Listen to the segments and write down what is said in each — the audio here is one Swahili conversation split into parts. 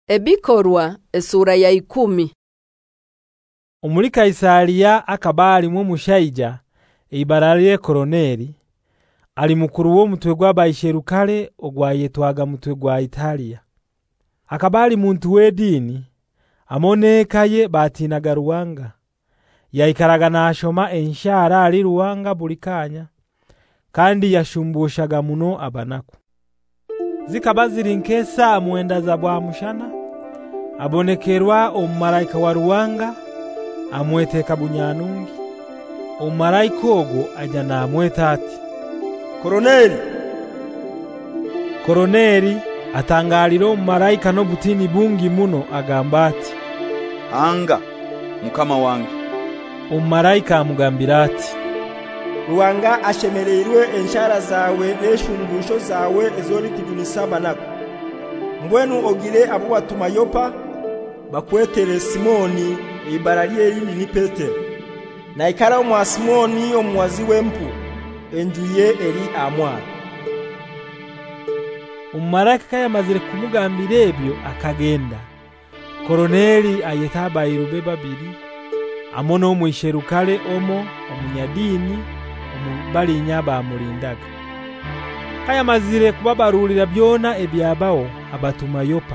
Ebikorwa esura ya 10. Omuli Kaisariya akabali mu mushaija eibaraliye Koroneli ali mukuru wo mutwe gw'abayisherukale ogwayetwaga mutwe gwa Italia. Akabali muntu wedini amonekaye batinaga Ruwanga yaikaraga nashoma enshara ali Ruwanga bulikanya kandi yashumbushaga muno abanaku. Zikabaziri nkesa amwenda za bwa mushana abonekerwa omumalaika wa Ruwanga amweteka bunyanungi. Omumalaika ogo aja na amweta ati, Koroneli. Koroneli atangalira omumalaika no butini bungi muno agamba ati, Anga mukama wange. Omumalaika amugambira ati, Ruwanga ashemereirwe enshara zawe n'eshumbusho zawe ezori kugunisa abanaku. Mbwenu ogire abo watuma Yopa bakwetere Simoni eibaraliye lili ni Petero. Na ikara omwa Simoni omwazi w'empu enjuye eri amwara. Omumalaika yamazire kumugambira ebyo akagenda. Koroneli ayetaba irube babiri amona omwisherukale omo omunyadini omubali nyaba amulindaga. Kayamazire kubabarulira byona ebyabawo abatuma Yopa.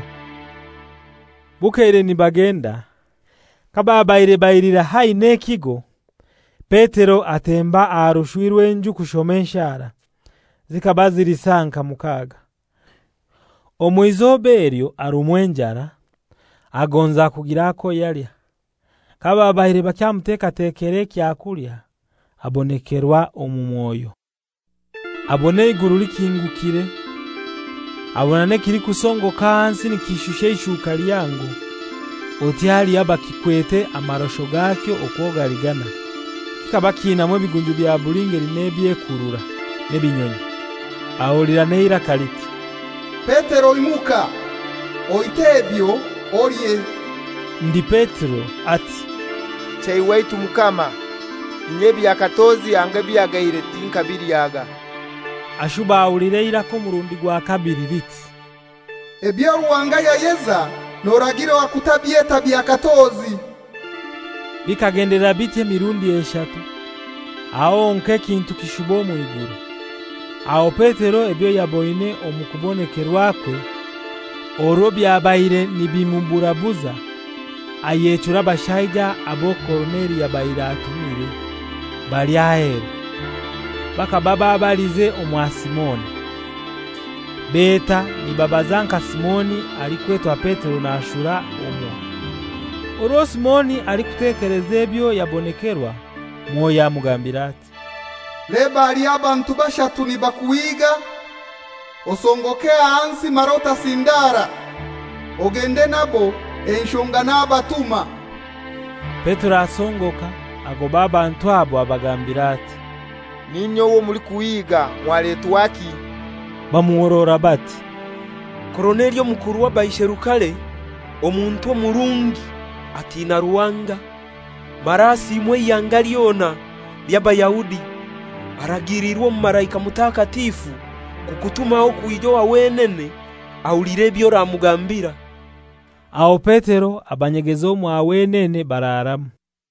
Bukeire nibagenda kababaire bayirira haine ekigo. Petero atemba arushwirwe enju kushomeshara zikabaziri sanka mukaga. Omwizoberyo arumwenjara agonza kugirako yalya. Kababaire bakyamuteka tekere kyakulya abonekerwa omumwoyo. Abone iguru likingukire abona nekiri kusongo kansi nikishushe ishuka lyango otyali abakikwete amarosho gakyo okwogarigana kikabakina mu bigunju bya bulingeri nebyekurura nebinyonyi ahulira neira kaliti, Petero imuka oitebyo orye. Ndi Petero ati, Chaiwaitu mukama inyebi yakatozi angabi yagaire tinkabiri yaga. Ashuba aulireira ko murundi gwa kabiri riti, Ebyo Ruwanga yayeza noragire wakutabyeta byakatozi. Bikagendera bitye mirundi eshatu aho nke kintu kishubo mu iguru. Aho Petero ebyo yaboine omukubonekerwakwe oro byabaire nibimumburabuza ayechura bashaija abo Koroneli yabaire atumire bali ahero bakababa abalize omwa Simoni. Beta ni babazanka Simoni alikwetwa Petero na ashura omo. Oro Simoni alikutekereza ebyo yabonekerwa mwoyo amugambira ati, Leba ali abantu bashatu ni bakuiga osongokea hansi marota sindara ogende nabo enshonga n'abatuma. Petero asongoka agoba abantu abo abagambira ati, Ninyo wo muri kuiga mwaletu waki. Bamuorora bati, Koroneli mukuru w'abayisherukale omuntu omurungi atina Ruwanga marasi imwe yangaliona by'abayahudi aragirirwa omumalaika mutakatifu kukutumaho kuijo wawenene aulire byo ramugambira. Aho Petero abanyegezo mu awenene bararamu.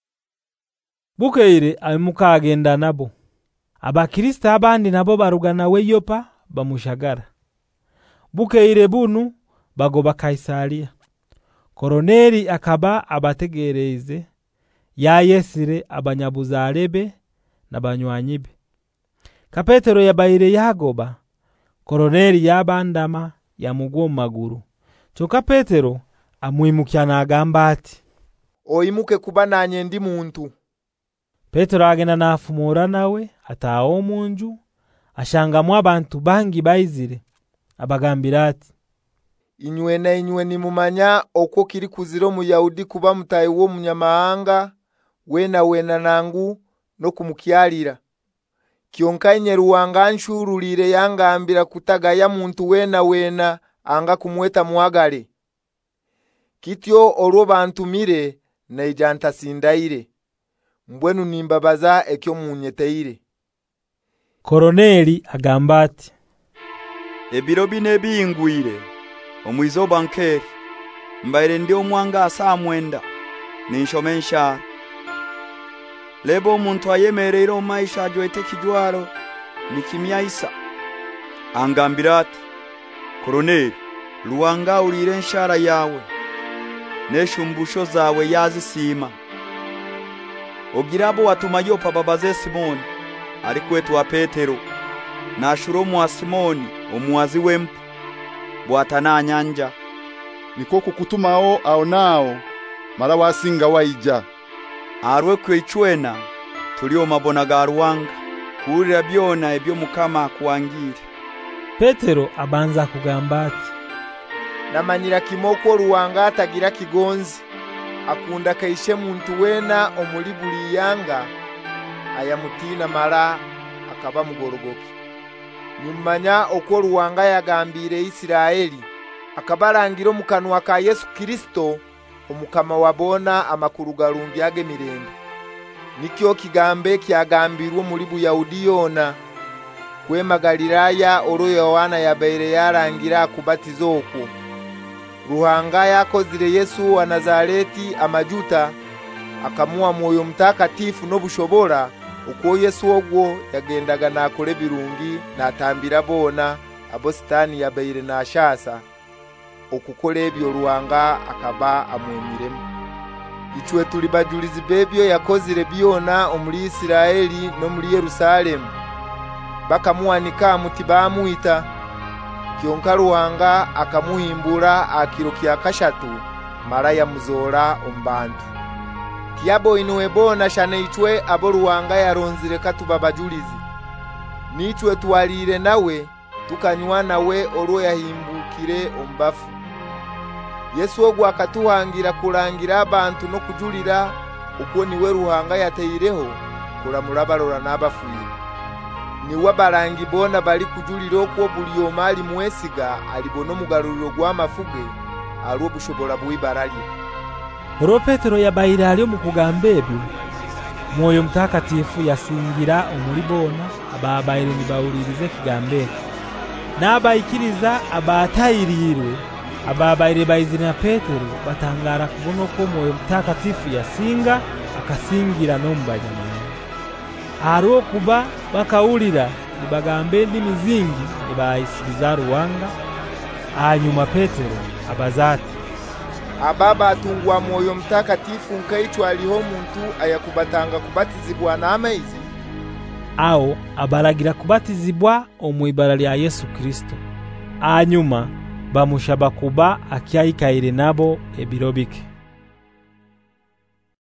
Bukeire amuka agenda nabo. Abakristo abandi nabo barugana we Yopa bamushagara. Bukeire bunu bagoba Kaisariya. Koroneli akaba abategereze yayesire abanyabuzarebe n'abanywanyibe. Ka Petero yabaire yagoba Koroneli yabandama yamugwo maguru. Choka Petero amwimukya nagamba ati, Oimuke kuba nanye ndi muntu. Petero agenda nafumura nawe ataho munju ashangamwa abantu bangi bayizire abagambira ati, Inywe nimumanya okwo kiri kuziro mu Yahudi kuba mutayi wo munyamahanga wena nangu no kumukyalira. Kyonka inye Ruwanga nshurulire yangambira kutagaya muntu wena anga kumweta muagale. Kityo olwo bantumire na ijanta sindaire. Mbwenu nimbabaza ekyo munyeteire. Koroneli agamba ati, Ebiro bine bingwire omwizo bankeri mbaire ndi omwanga saa 9 ninshomensha lebo omuntu ayemereire omaisha ajwete kijwaro nikimyaisa angambira ati Koroneli Ruhanga urire nshara yawe neshumbusho zawe yazisima ogirabo watuma Yopa babaze Simoni ari kwetu wa Petero na shuromu wa Simoni omuwazi wempu bwatana nyanja niko kukutumao aonao mara wasinga waija arwe kwechwena tulio mabona ga Ruhanga kurira byona ebyo Mukama akuwangire. Petero abanza kugamba ati namanyira kimoko Ruhanga atagira kigonzi akunda kaishe muntu wena omuli buli yanga ayamutina mara akaba mugorogoki. Nimanya okwo Ruhanga yagambire Isiraeli akabarangira mu kanwa ka Yesu Kristo omukama wabona amakuru galungi age mirembe. Nikyo kigambe kyagambirwe muri Buyahudi yona kwema Galilaya oro Yohana yabaire yarangira akubatiza okwo. Ruhanga yakozire Yesu wa Nazareti amajuta akamuwa Mwoyo Mtakatifu n'obushobora ukwo Yesu ogwo yagendaga nakole birungi natambira bona abo Sitani yabaire nashasa okukole ebyo Ruhanga akaba amwemiremu. Ichwe tuli bajulizi bebyo yakozire byona omuli Isiraeli no muri Yerusalemu bakamuwanika mutiba muita kyonka Ruhanga akamuhimbura akiro kya kashatu mara ya muzora ombantu. Kiyabo inuwe bona shane ichwe abo Ruhanga yaronzire katuba bajulizi nichwe twalire nawe tukanywa nawe olwo yahimbukire ombafu. Yesu ogwa akatuhangira kurangira abantu no kujulira uko niwe Ruhanga yateireho kulamula balora n'abafuye. Niwe barangi bona bali kujulira okwo buli omali mwesiga alibono mugaruriro gw'amafuge alwo bushobora bwibarali. Oro Petero yabaire ali mu kugamba ebyo Mwoyo Mtakatifu yasingira omuli bona ababaire nibawulirize kigambe n'abayikiriza abatayiriirwe ababaire bayizina Petero batangara kubona ko Mwoyo Mtakatifu yasinga akasingira n'ombanyamana aro kuba bakawulira nibagambe ndi mizingi nibayisiriza Ruhanga. Hanyuma Petero abazati ababa atungwa Mwoyo Mtakatifu nkaitwa aliho muntu ayakubatanga kubatizibwa n'amaizi ao abaragira kubatizibwa omwibara lya Yesu Kristo. Hanyuma bamushaba kuba akyayikaire nabo ebirobike.